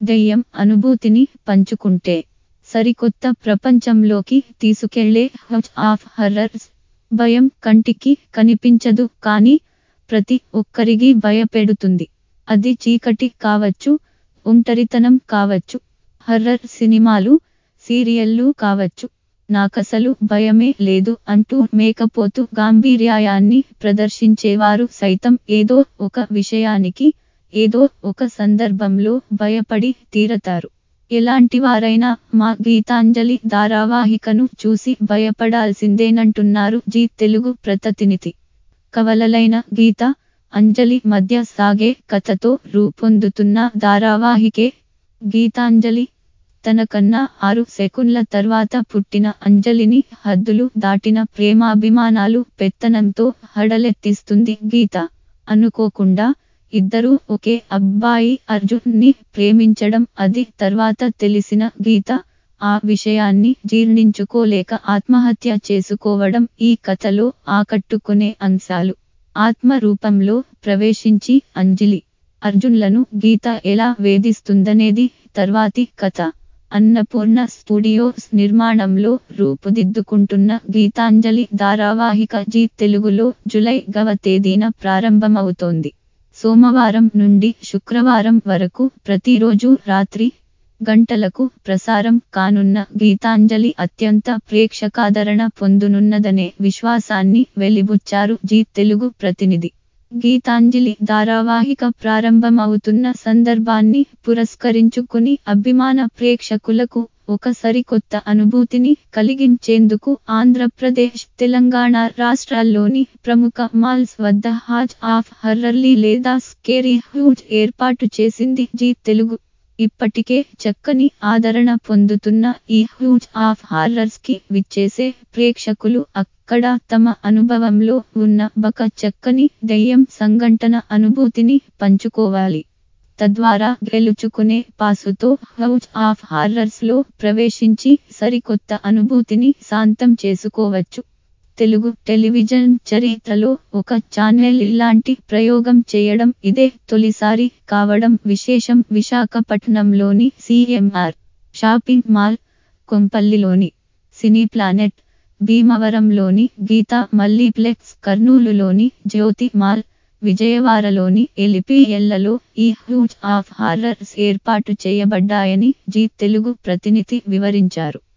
దెయ్యం అనుభూతిని పంచుకుంటే సరికొత్త ప్రపంచంలోకి తీసుకెళ్లే హౌస్ ఆఫ్ హారర్స్. భయం కంటికి కనిపించదు కానీ ప్రతి ఒక్కరికి భయపెడుతుంది. అది చీకటి కావచ్చు, ఒంటరితనం కావచ్చు, హర్రర్ సినిమాలు, సీరియళ్లు కావచ్చు. నాకసలు భయమే లేదు అంటూ మేకపోతు గాంభీర్యాన్ని ప్రదర్శించేవారు సైతం ఏదో ఒక విషయానికి, ఏదో ఒక సందర్భంలో భయపడి తీరతారు. ఎలాంటివారైనా మా గీతాంజలి ధారావాహికను చూసి భయపడాల్సిందేనంటున్నారు జీ తెలుగు ప్రతినిధి. కవలలైన గీత, అంజలి మధ్య సాగే కథతో రూపొందుతున్న ధారావాహికే గీతాంజలి. తనకన్నా 6 సెకన్ల తర్వాత పుట్టిన అంజలిని హద్దులు దాటిన ప్రేమాభిమానాలు పెత్తనంతో హడలెత్తిస్తుంది గీత. అనుకోకుండా ఇద్దరూ ఒకే అబ్బాయి అర్జున్ని ప్రేమించడం, అది తర్వాత తెలిసిన గీత ఆ విషయాన్ని జీర్ణించుకోలేక ఆత్మహత్య చేసుకోవడం ఈ కథలో ఆకట్టుకునే అంశాలు. ఆత్మ రూపంలో ప్రవేశించి అంజలి, అర్జున్లను గీత ఎలా వేధిస్తుందనేది తర్వాతి కథ. అన్నపూర్ణ స్టూడియోస్ నిర్మాణంలో రూపుదిద్దుకుంటున్న గీతాంజలి ధారావాహిక జీ తెలుగులో జూలై 1వ తేదీన ప్రారంభమవుతోంది. సోమవారం నుండి శుక్రవారం వరకు ప్రతిరోజు రాత్రి గంటలకు ప్రసారం కానున్న గీతాంజలి అత్యంత ప్రేక్షకాదరణ పొందనున్నదనే విశ్వాసాన్ని వెలిబుచ్చారు జీ తెలుగు ప్రతినిధి. గీతాంజలి ధారావాహిక ప్రారంభమవుతున్న సందర్భాన్ని పురస్కరించుకుని అభిమాన ప్రేక్షకులకు ఒక సరికొత్త అనుభూతిని కలిగించేందుకు ఆంధ్రప్రదేశ్, తెలంగాణ రాష్ట్రాల్లోని ప్రముఖ మాల్స్ వద్ద హౌస్ ఆఫ్ హారర్స్ లేదా స్కేరీ హౌస్ ఏర్పాటు చేసింది జీ తెలుగు. ఇప్పటికే చక్కని ఆదరణ పొందుతున్న ఈ హౌస్ ఆఫ్ హారర్స్కి విచ్చేసే ప్రేక్షకులు అక్కడ తమ అనుభవంలో ఉన్న ఒక చక్కని దెయ్యం సంఘటన అనుభూతిని పంచుకోవాలి. తద్వారా గెలుచుకునే పాసుతో హౌస్ ఆఫ్ హారర్స్లో ప్రవేశించి సరికొత్త అనుభూతిని సొంతం చేసుకోవచ్చు. తెలుగు టెలివిజన్ చరిత్రలో ఒక ఛానెల్ ఇలాంటి ప్రయోగం చేయడం ఇదే తొలిసారి కావడం విశేషం. విశాఖపట్నంలోని సిఎంఆర్ షాపింగ్ మాల్, కొంపల్లిలోని సినీ ప్లానెట్, భీమవరంలోని గీతా మల్టీప్లెక్స్, కర్నూలులోని జ్యోతి మాల్, విజయవాడలోని ఎల్పీఎల్లలో ఈ హౌస్ ఆఫ్ హారర్స్ ఏర్పాటు చేయబడ్డాయని జీ తెలుగు ప్రతినిధి వివరించారు.